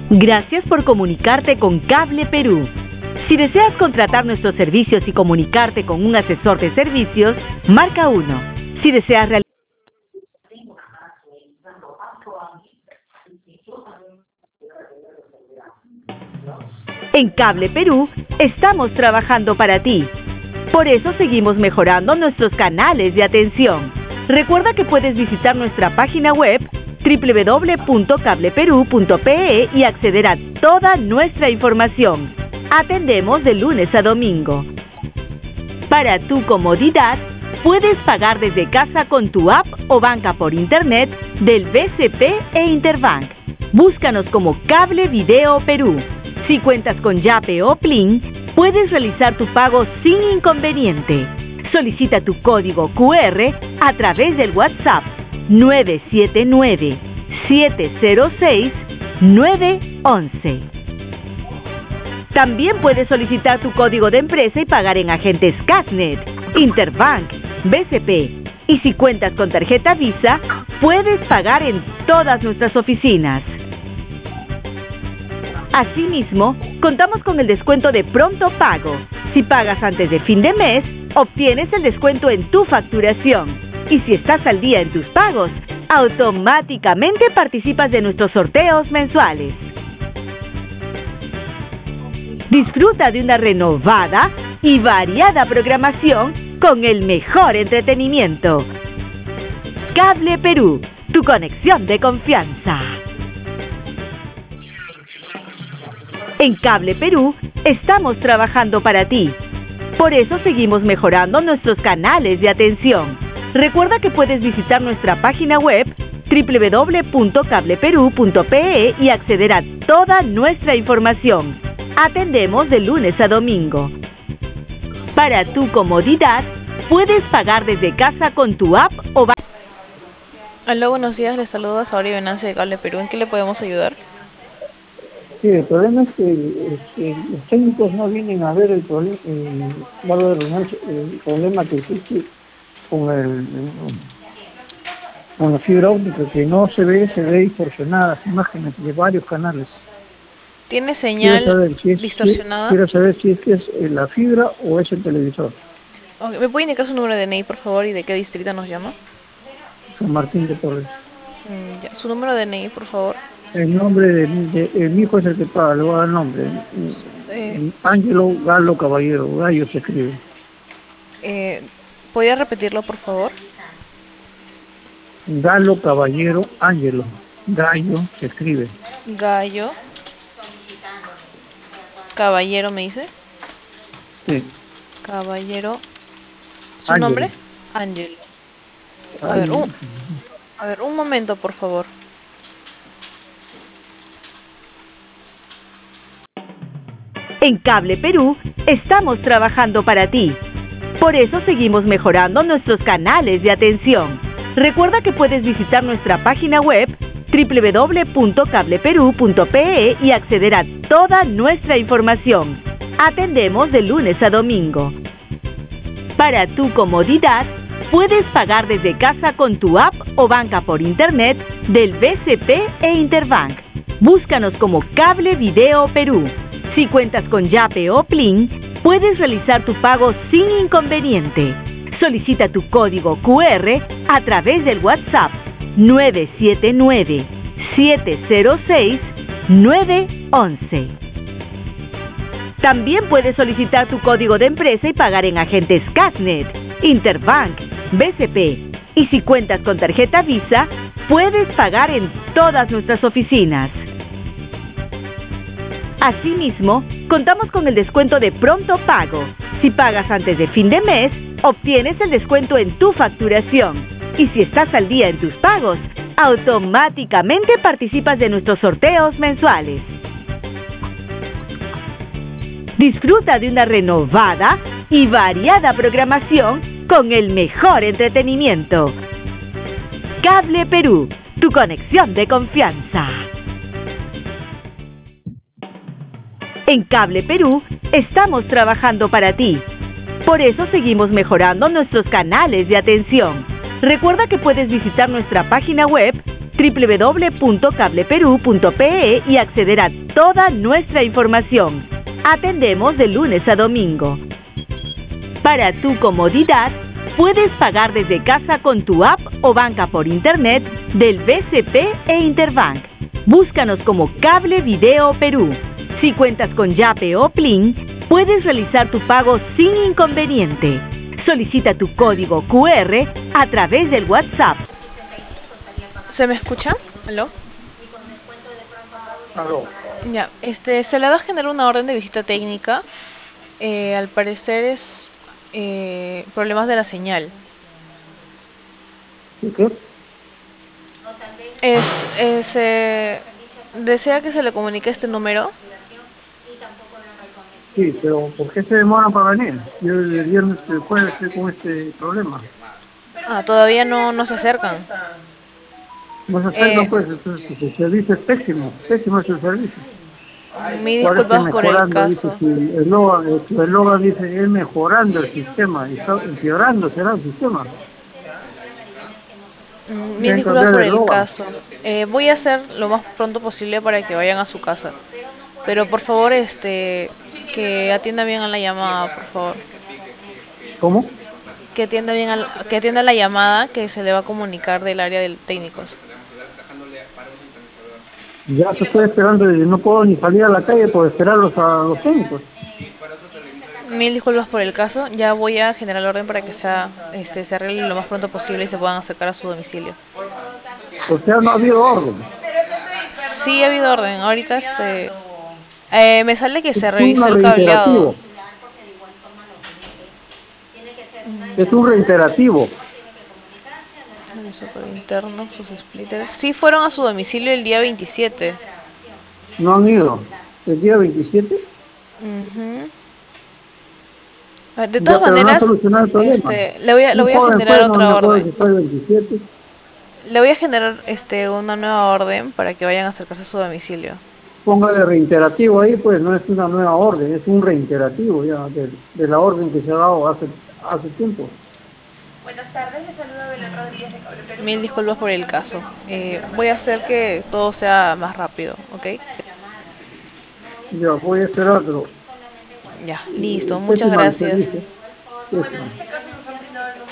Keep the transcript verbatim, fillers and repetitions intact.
Gracias por comunicarte con Cable Perú. Si deseas contratar nuestros servicios y comunicarte con un asesor de servicios, marca uno. Si deseas realizar En Cable Perú, estamos trabajando para ti. Por eso seguimos mejorando nuestros canales de atención. Recuerda que puedes visitar nuestra página web doble u doble u doble u punto cable perú punto pe e y acceder a toda nuestra información. Atendemos de lunes a domingo. Para tu comodidad, puedes pagar desde casa con tu app o banca por internet del B C P e Interbank. Búscanos como Cable Video Perú. Si cuentas con Yape o Plin, puedes realizar tu pago sin inconveniente. Solicita tu código cu erre a través del WhatsApp nueve siete nueve, siete cero seis, nueve once. También puedes solicitar tu código de empresa y pagar en agentes Casnet, Interbank, B C P. Y si cuentas con tarjeta Visa, puedes pagar en todas nuestras oficinas. Asimismo, contamos con el descuento de pronto pago. Si pagas antes de fin de mes, obtienes el descuento en tu facturación. Y si estás al día en tus pagos, automáticamente participas de nuestros sorteos mensuales. Disfruta de una renovada y variada programación con el mejor entretenimiento. Cable Perú, tu conexión de confianza. En Cable Perú, estamos trabajando para ti. Por eso seguimos mejorando nuestros canales de atención. Recuerda que puedes visitar nuestra página web doble u doble u doble u punto cable perú punto pe e y acceder a toda nuestra información. Atendemos de lunes a domingo. Para tu comodidad, puedes pagar desde casa con tu app o banca. Hola, buenos días, les saludo a Saori Venancio de Cable Perú. ¿En qué le podemos ayudar? Sí, el problema es que, es que los técnicos no vienen a ver el problema, el, el problema que existe con, el, con la fibra óptica, que no se ve, se ve distorsionadas imágenes de varios canales. ¿Tiene señal quiero saber si es, distorsionada? Quiero saber si es que es la fibra o es el televisor. Okay. ¿Me puede indicar su número de D N I, por favor, y de qué distrito nos llama? San Martín de Porres. Mm, ya. ¿Su número de D N I, por favor? El nombre de, de, de mi hijo es el que paga, le voy a dar el nombre. Eh, Ángelo Galo Caballero, Gallo se escribe. Eh, ¿Podría repetirlo, por favor? Galo Caballero Ángelo, Gallo se escribe. Gallo Caballero, ¿me dice? Sí. Caballero. ¿Su Ángelo. nombre? Ángelo. A ver, un, a ver, un momento, por favor. En Cable Perú, estamos trabajando para ti. Por eso seguimos mejorando nuestros canales de atención. Recuerda que puedes visitar nuestra página web doble u doble u doble u punto cable perú punto pe e y acceder a toda nuestra información. Atendemos de lunes a domingo. Para tu comodidad, puedes pagar desde casa con tu app o banca por internet del B C P e Interbank. Búscanos como Cable Video Perú. Si cuentas con Yape o Plin, puedes realizar tu pago sin inconveniente. Solicita tu código cu erre a través del WhatsApp nueve siete nueve, siete cero seis, nueve once. También puedes solicitar tu código de empresa y pagar en agentes Casnet, Interbank, B C P. Y si cuentas con tarjeta Visa, puedes pagar en todas nuestras oficinas. Asimismo, contamos con el descuento de pronto pago. Si pagas antes de fin de mes, obtienes el descuento en tu facturación. Y si estás al día en tus pagos, automáticamente participas de nuestros sorteos mensuales. Disfruta de una renovada y variada programación con el mejor entretenimiento. Cable Perú, tu conexión de confianza. En Cable Perú, estamos trabajando para ti. Por eso seguimos mejorando nuestros canales de atención. Recuerda que puedes visitar nuestra página web doble u doble u doble u punto cable perú punto pe e y acceder a toda nuestra información. Atendemos de lunes a domingo. Para tu comodidad, puedes pagar desde casa con tu app o banca por internet del B C P e Interbank. Búscanos como Cable Video Perú. Si cuentas con Yape o Plin, puedes realizar tu pago sin inconveniente. Solicita tu código cu erre a través del WhatsApp. ¿Se me escucha? ¿Aló? Aló. Ya, este, se le va a generar una orden de visita técnica. Eh, al parecer es eh, problemas de la señal. ¿Y qué? Es, es, eh, ¿desea que se le comunique este número? Sí, pero ¿por qué se demoran para venir? Yo el viernes se puede hacer con este problema. Ah, todavía no, no se acercan. No se acercan, Eh, pues, entonces, el servicio es pésimo, pésimo es el servicio. Mil Parece disculpas por el mejorando, dice, caso. si el eslogan el eslogan dice, es mejorando el sistema, y está empeorando será el sistema. Mm, Mil Tienen que disculpas cambiar por el el eslogan. caso. Eh, voy a hacer lo más pronto posible para que vayan a su casa. Pero por favor, este, que atienda bien a la llamada, por favor. ¿Cómo? Que atienda bien, al, que atienda la llamada que se le va a comunicar del área de técnicos. Ya se estoy esperando y no puedo ni salir a la calle por esperarlos a los técnicos. Mil disculpas por el caso. Ya voy a generar la orden para que sea, este, se arregle lo más pronto posible y se puedan acercar a su domicilio. O sea, no ha habido orden. Sí, ha habido orden. Ahorita este, eh, me sale que se Es revisó un el cableado. reiterativo. Es un reiterativo. Revisó por interno sus splitters. Sí fueron a su domicilio el día veintisiete. No han ido. ¿El día veintisiete? Ujú. De Ya, todas pero no ha maneras, solucionado el problema. este, le voy a, le Un voy a joven generar fue, no otra me acuerdo si orden. fue el veintisiete. Le voy a generar este una nueva orden para que vayan a acercarse a su domicilio. Póngale reiterativo ahí, pues no es una nueva orden, es un reiterativo ya de, de la orden que se ha dado hace hace tiempo. Buenas tardes, les saluda Belén Rodríguez de Cable Perú. Mil disculpas por el caso. Eh, voy a hacer que todo sea más rápido, ¿ok? Ya, voy a esperar, pero... Ya, listo. eh, Muchas pésimo el gracias. servicio. Bueno, en Pésimo. este caso